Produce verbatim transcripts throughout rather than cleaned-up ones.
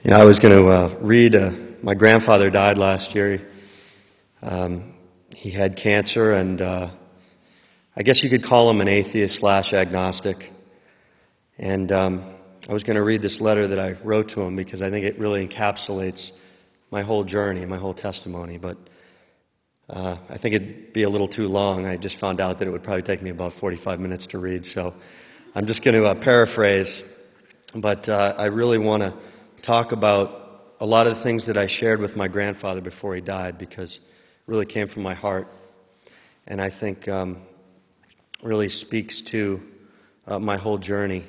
You know, I was going to uh, read, uh, my grandfather died last year. Um, he had cancer, and uh, I guess you could call him an atheist slash agnostic. And um, I was going to read this letter that I wrote to him because I think it really encapsulates my whole journey, my whole testimony. But uh, I think it'd be a little too long. I just found out that it would probably take me about forty-five minutes to read. So I'm just going to uh, paraphrase. But uh, I really want to talk about a lot of the things that I shared with my grandfather before he died, because it really came from my heart, and I think um, really speaks to uh, my whole journey.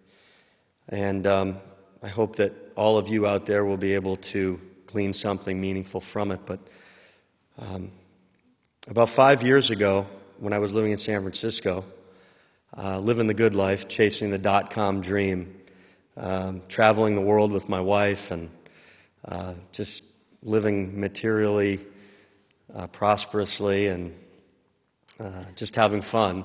And um, I hope that all of you out there will be able to glean something meaningful from it. But um, about five years ago, when I was living in San Francisco, uh, living the good life, chasing the dot-com dream, Um, traveling the world with my wife, and uh, just living materially, uh, prosperously, and uh, just having fun.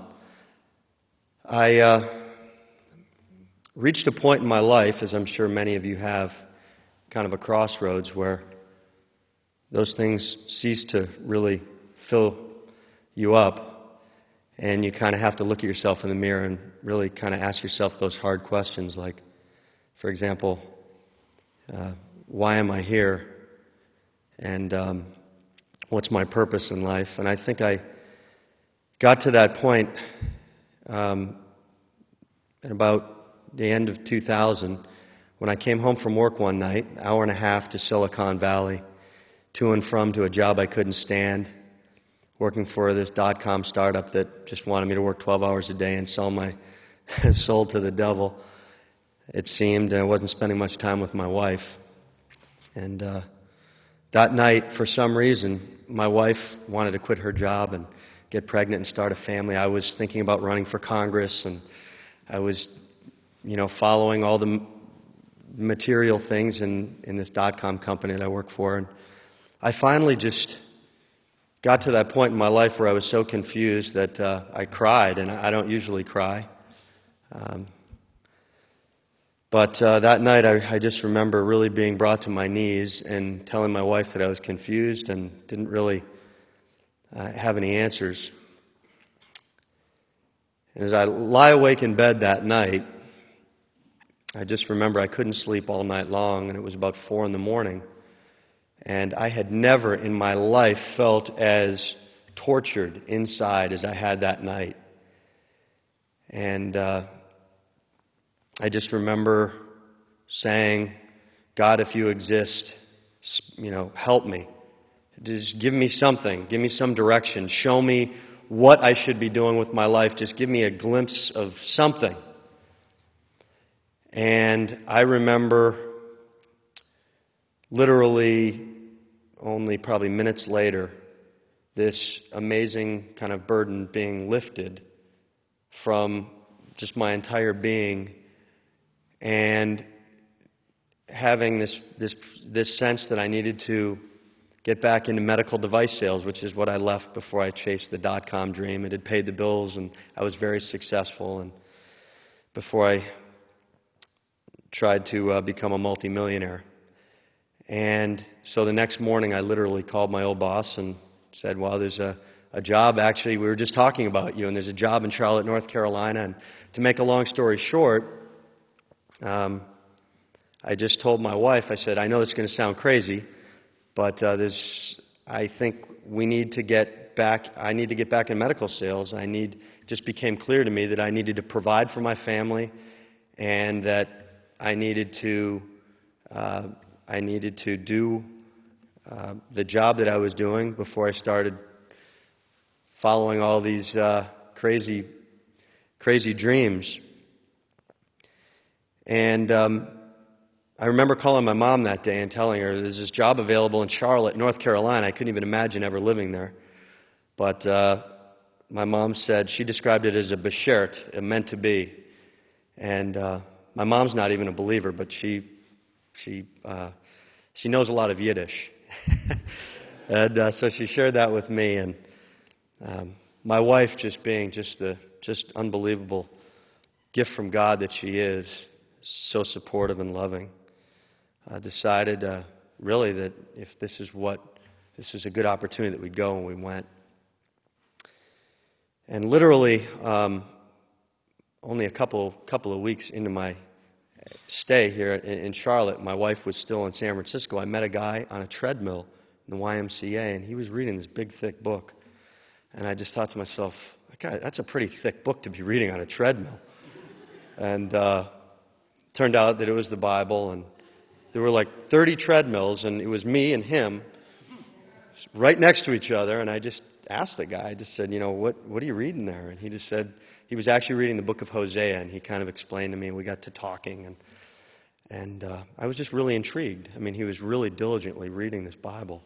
I uh, reached a point in my life, as I'm sure many of you have, kind of a crossroads where those things cease to really fill you up, and you kind of have to look at yourself in the mirror and really kind of ask yourself those hard questions, like, for example, uh, why am I here? And um, what's my purpose in life? And I think I got to that point um, at about the end of two thousand, when I came home from work one night, hour and a half to Silicon Valley, to and from to a job I couldn't stand, working for this dot-com startup that just wanted me to work twelve hours a day and sell my soul to the devil. It seemed I wasn't spending much time with my wife. And uh, that night, for some reason, my wife wanted to quit her job and get pregnant and start a family. I was thinking about running for Congress, and I was, you know, following all the material things in, in this dot-com company that I work for. And I finally just got to that point in my life where I was so confused that uh, I cried, and I don't usually cry. Um, But uh, that night, I, I just remember really being brought to my knees and telling my wife that I was confused and didn't really uh, have any answers. And as I lie awake in bed that night, I just remember I couldn't sleep all night long, and it was about four in the morning. And I had never in my life felt as tortured inside as I had that night. And uh I just remember saying, God, if you exist, you know, help me. Just give me something. Give me some direction. Show me what I should be doing with my life. Just give me a glimpse of something. And I remember literally only probably minutes later, this amazing kind of burden being lifted from just my entire being, and having this this this sense that I needed to get back into medical device sales, which is what I left before I chased the dot-com dream. It had paid the bills, and I was very successful, and before I tried to uh, become a multimillionaire. And so the next morning, I literally called my old boss and said, well, there's a, a job. Actually, we were just talking about you, and there's a job in Charlotte, North Carolina. And to make a long story short, Um, I just told my wife, I said, I know this is going to sound crazy, but uh, there's, I think we need to get back, I need to get back in medical sales. I need, it just became clear to me that I needed to provide for my family, and that I needed to, uh, I needed to do uh, the job that I was doing before I started following all these uh, crazy, crazy dreams. And um, I remember calling my mom that day and telling her there's this job available in Charlotte, North Carolina. I couldn't even imagine ever living there. But uh, my mom said, she described it as a beshert, a meant to be. And uh, my mom's not even a believer, but she she uh, she knows a lot of Yiddish. and uh, so she shared that with me. And um, my wife, just being just the just unbelievable gift from God that she is, so supportive and loving. uh, decided uh, really that if this is what, this is a good opportunity that we'd go, and we went. And literally, um, only a couple couple of weeks into my stay here in, in Charlotte, my wife was still in San Francisco. I met a guy on a treadmill in the Y M C A, and he was reading this big, thick book. And I just thought to myself, God, that's a pretty thick book to be reading on a treadmill. And uh, turned out that it was the Bible, and there were like thirty treadmills, and it was me and him right next to each other. And I just asked the guy, I just said, you know, what what are you reading there? And he just said he was actually reading the book of Hosea, and he kind of explained to me, and we got to talking, and and uh, I was just really intrigued. I mean, he was really diligently reading this Bible.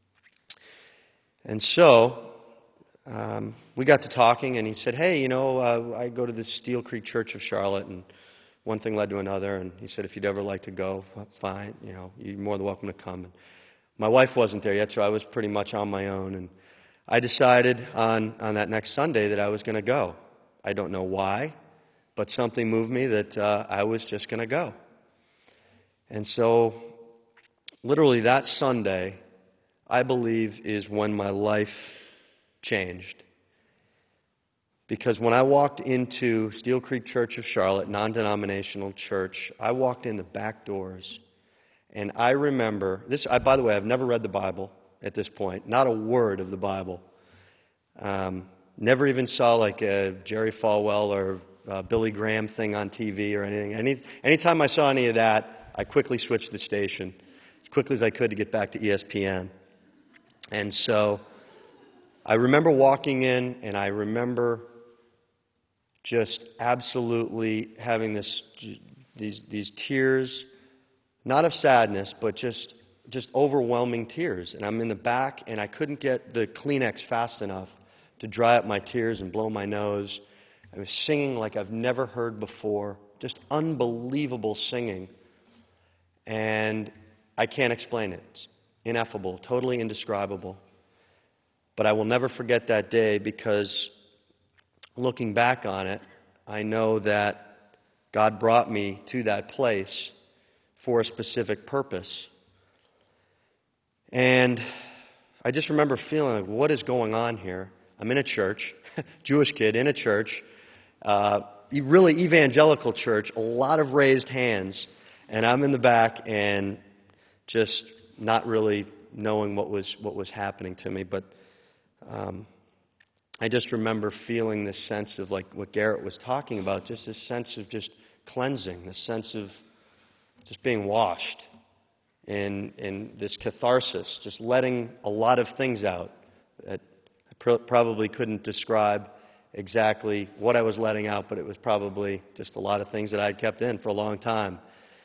And so um, we got to talking, and he said, hey, you know, uh, I go to the Steel Creek Church of Charlotte, and one thing led to another, and he said, if you'd ever like to go, fine, you know, you're more than welcome to come. And my wife wasn't there yet, so I was pretty much on my own, and I decided on, on that next Sunday that I was going to go. I don't know why, but something moved me that uh, I was just going to go. And so, literally that Sunday, I believe, is when my life changed. Because when I walked into Steel Creek Church of Charlotte, non-denominational church, I walked in the back doors, and I remember, this. I, by the way, I've never read the Bible at this point, not a word of the Bible. Um, never even saw like a Jerry Falwell or uh, Billy Graham thing on T V or anything. Any anytime I saw any of that, I quickly switched the station as quickly as I could to get back to E S P N. And so I remember walking in, and I remember just absolutely having this these these tears, not of sadness, but just just overwhelming tears. And I'm in the back, and I couldn't get the Kleenex fast enough to dry up my tears and blow my nose. I was singing like I've never heard before, just unbelievable singing. And I can't explain it. It's ineffable, totally indescribable. But I will never forget that day, because looking back on it, I know that God brought me to that place for a specific purpose. And I just remember feeling like, what is going on here? I'm in a church, Jewish kid in a church, uh, really evangelical church, a lot of raised hands, and I'm in the back and just not really knowing what was what was happening to me. But um, I just remember feeling this sense of, like what Garrett was talking about, just this sense of just cleansing, this sense of just being washed. In, in this catharsis, just letting a lot of things out that I pr- probably couldn't describe exactly what I was letting out, but it was probably just a lot of things that I'd kept in for a long time.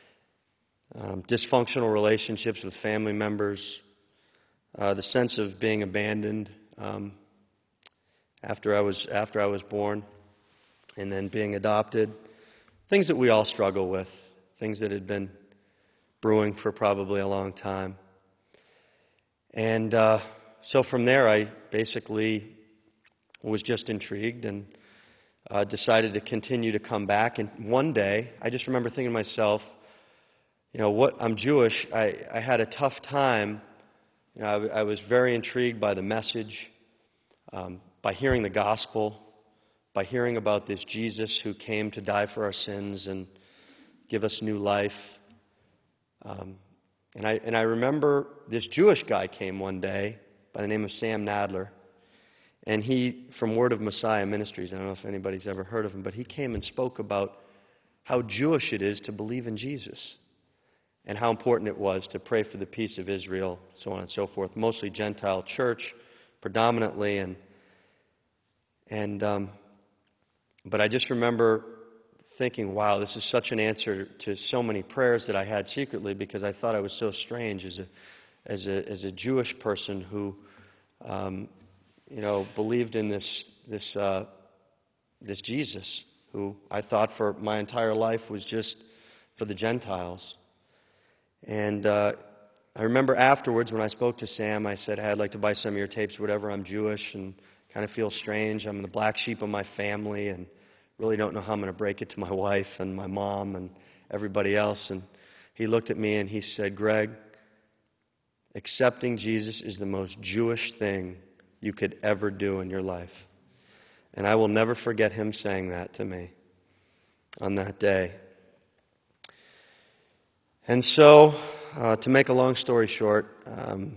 Um, dysfunctional relationships with family members, uh, the sense of being abandoned um, after I was after I was born, and then being adopted, things that we all struggle with, things that had been brewing for probably a long time. And uh, so from there, I basically was just intrigued and uh, decided to continue to come back. And one day, I just remember thinking to myself, you know, what I'm Jewish. I, I had a tough time. You know, I, I was very intrigued by the message, um, by hearing the gospel, by hearing about this Jesus who came to die for our sins and give us new life. Um, and I and I remember this Jewish guy came one day by the name of Sam Nadler, and he, from Word of Messiah Ministries, I don't know if anybody's ever heard of him, but he came and spoke about how Jewish it is to believe in Jesus, and how important it was to pray for the peace of Israel, so on and so forth. Mostly Gentile church, predominantly, and and um, but I just remember thinking, wow, this is such an answer to so many prayers that I had secretly, because I thought I was so strange as a as a as a Jewish person who, um, you know, believed in this this uh, this Jesus, who I thought for my entire life was just for the Gentiles. And uh, I remember afterwards when I spoke to Sam, I said, hey, I'd like to buy some of your tapes, whatever. I'm Jewish and kind of feel strange. I'm the black sheep of my family, and really don't know how I'm going to break it to my wife and my mom and everybody else. And he looked at me and he said, Greg, accepting Jesus is the most Jewish thing you could ever do in your life. And I will never forget him saying that to me on that day. And so, uh, to make a long story short, um,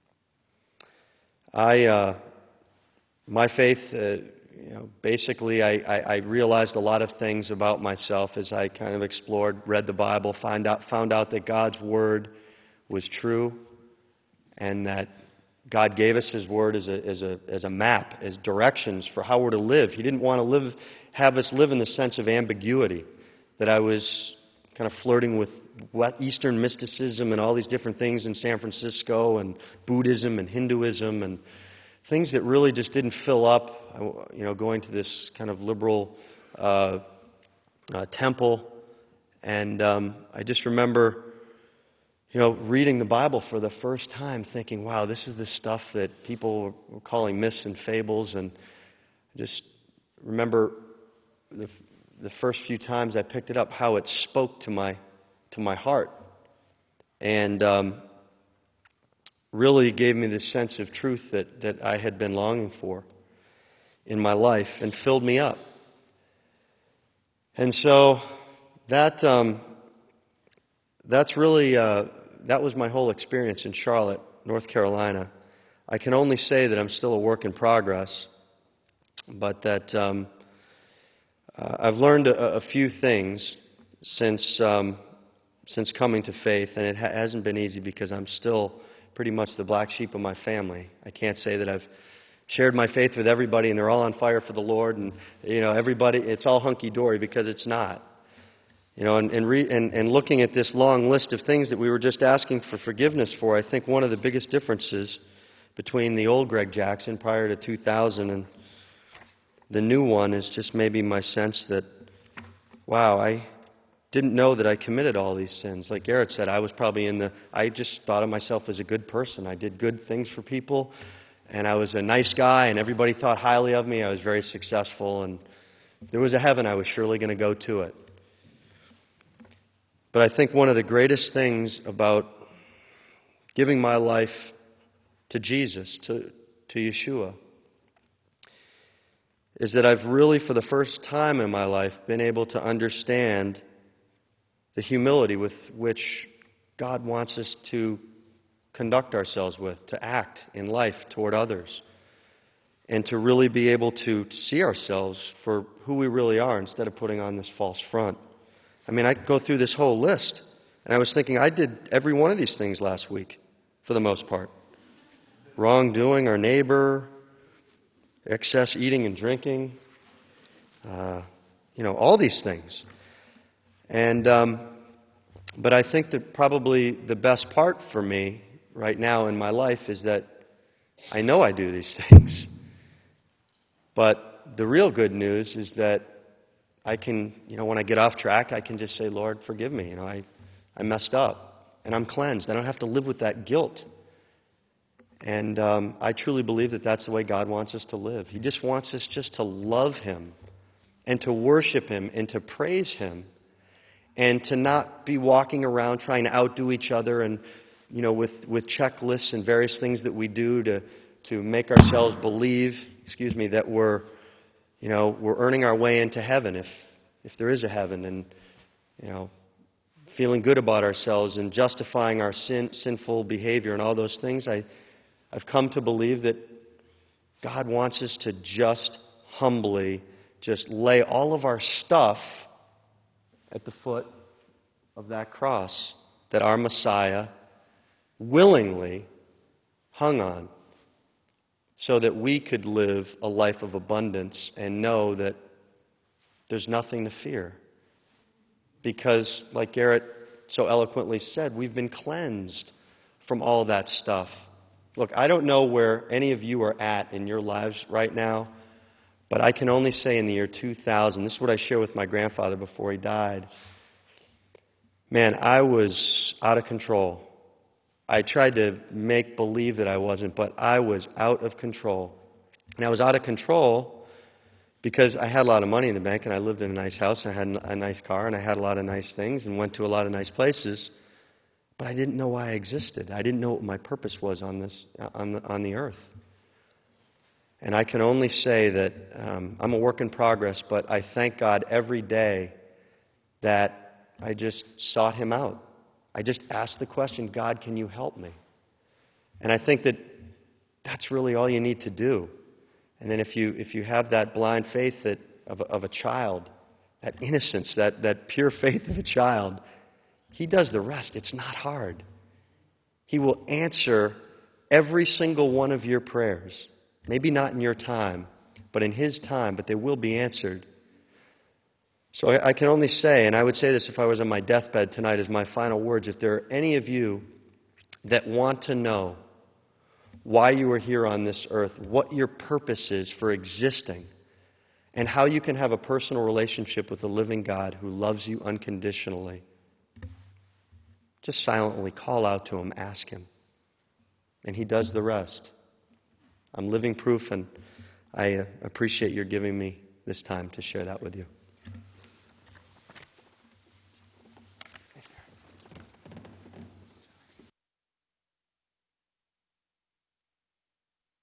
I, uh, my faith, uh, you know, basically I, I, I realized a lot of things about myself as I kind of explored, read the Bible, find out, found out that God's Word was true, and that God gave us His Word as a, as a, as a map, as directions for how we're to live. He didn't want to live, have us live in the sense of ambiguity, that I was kind of flirting with what Eastern mysticism and all these different things in San Francisco, and Buddhism and Hinduism and things that really just didn't fill up. You know, going to this kind of liberal uh, uh, temple, and um, I just remember, you know, reading the Bible for the first time, thinking, "Wow, this is the stuff that people were calling myths and fables." And I just remember the, the first few times I picked it up, how it spoke to my to my heart, and um, really gave me this sense of truth that, that I had been longing for in my life, and filled me up. And so that um, that's really uh, that was my whole experience in Charlotte, North Carolina. I can only say that I'm still a work in progress, but that um, uh, I've learned a, a few things since um, since coming to faith, and it ha- hasn't been easy because I'm still pretty much the black sheep of my family. I can't say that I've shared my faith with everybody and they're all on fire for the Lord, and you know, everybody, it's all hunky-dory, because it's not. You know, and and, re, and and looking at this long list of things that we were just asking for forgiveness for, I think one of the biggest differences between the old Greg Jackson prior to two thousand and the new one is just maybe my sense that, wow, I didn't know that I committed all these sins. Like Garrett said, I was probably in the, I just thought of myself as a good person. I did good things for people, and I was a nice guy, and everybody thought highly of me. I was very successful, and there was a heaven I was surely going to go to it. But I think one of the greatest things about giving my life to Jesus, to, to Yeshua, is that I've really, for the first time in my life, been able to understand the humility with which God wants us to conduct ourselves with, to act in life toward others, and to really be able to see ourselves for who we really are instead of putting on this false front. I mean, I could go through this whole list, and I was thinking I did every one of these things last week, for the most part. Wrongdoing our neighbor, excess eating and drinking, uh, you know, all these things. And, um, but I think that probably the best part for me right now in my life is that I know I do these things. But the real good news is that I can, you know, when I get off track, I can just say, Lord, forgive me. You know, I, I messed up, and I'm cleansed. I don't have to live with that guilt. And um, I truly believe that that's the way God wants us to live. He just wants us just to love Him and to worship Him and to praise Him, and to not be walking around trying to outdo each other, and, you know, with, with checklists and various things that we do to, to make ourselves believe, excuse me, that we're, you know, we're earning our way into heaven, if, if there is a heaven, and, you know, feeling good about ourselves and justifying our sin, sinful behavior and all those things. I, I've come to believe that God wants us to just humbly just lay all of our stuff at the foot of that cross that our Messiah willingly hung on, so that we could live a life of abundance and know that there's nothing to fear. Because, like Garrett so eloquently said, we've been cleansed from all that stuff. Look, I don't know where any of you are at in your lives right now, but I can only say in the year two thousand, this is what I shared with my grandfather before he died. Man, I was out of control. I tried to make believe that I wasn't, but I was out of control. And I was out of control because I had a lot of money in the bank, and I lived in a nice house, and I had a nice car, and I had a lot of nice things, and went to a lot of nice places. but I didn't know why I existed. I didn't know what my purpose was on this, on the, on the earth. And I can only say that um, I'm a work in progress, but I thank God every day that I just sought Him out. I just asked the question, God, can you help me? And I think that that's really all you need to do. And then if you if you have that blind faith that of a, of a child, that innocence, that, that pure faith of a child, He does the rest. It's not hard. He will answer every single one of your prayers. Maybe not in your time, but in His time, but they will be answered. So I, I can only say, and I would say this if I was on my deathbed tonight as my final words, if there are any of you that want to know why you are here on this earth, what your purpose is for existing, and how you can have a personal relationship with the living God who loves you unconditionally, just silently call out to Him, ask Him, and He does the rest. I'm living proof, and I appreciate your giving me this time to share that with you.